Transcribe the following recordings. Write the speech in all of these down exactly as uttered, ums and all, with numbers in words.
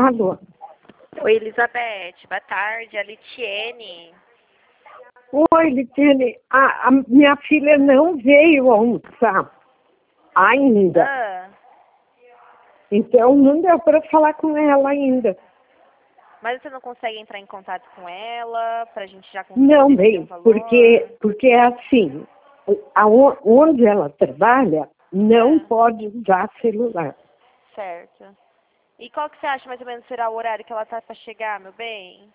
Alô? Oi, Elizabeth. Boa tarde. A Litiene. Oi, Litiene. A, a minha filha não veio almoçar ainda. Ah, Então não deu para falar com ela ainda. mas você não consegue entrar em contato com ela pra gente já conseguir Não, definir bem, um valor? porque, porque é assim, aon- onde ela trabalha, não Ah, pode usar celular. certo. E qual que você acha mais ou menos será o horário que ela tá pra chegar, meu bem?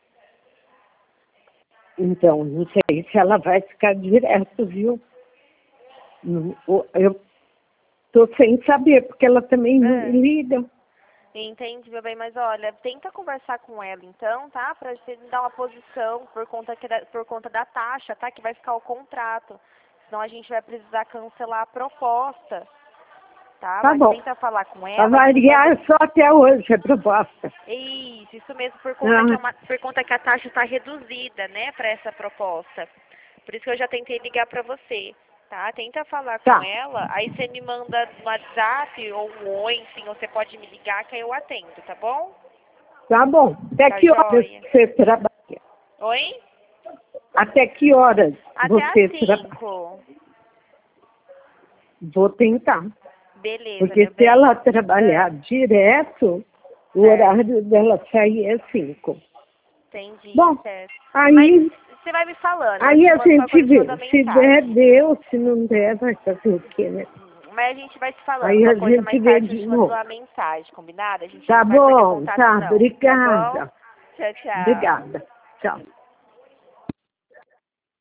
Então, não sei se ela vai ficar direto, viu? Não- o- Eu estou sem saber, porque ela também não me Ah, liga. entendi, meu bem, mas olha, tenta conversar com ela então, tá? Pra você me dar uma posição por conta, que da, por conta da taxa, tá? Que vai ficar o contrato. Senão a gente vai precisar cancelar a proposta, tá? Tá Mas bom. tenta falar com Para ela que quando... variar, só até hoje a proposta. Isso, isso mesmo, por conta que, é Ah, uma, por conta que a taxa está reduzida, né, para essa proposta. Por isso que eu já tentei ligar para você, tá? Tenta falar com tá, ela, aí você me manda no WhatsApp ou um oi, enfim, ou você pode me ligar que aí eu atendo, tá bom? tá bom. Até Tá que horas joia. você trabalha? Oi? Até que horas Até às você trabalha? cinco. Vou tentar. Beleza, Porque meu se ela bem. trabalhar Ah, direto, o certo. horário dela sair é cinco. Entendi, Bom, certo. Mas aí, você vai me falando, eu aí te a mando qualquer gente coisa, eu te vê. mando a Se der, mensagem. deu. Se não der, vai fazer o quê, né? Mas a gente vai se falando. Aí a Qualquer coisa gente mais vê tarde eu de te mando novo. uma mensagem, combinado? A gente Tá não vai perder bom, contato tá. não, tá bom? Obrigada. Tchau, tchau. Obrigada. Tchau.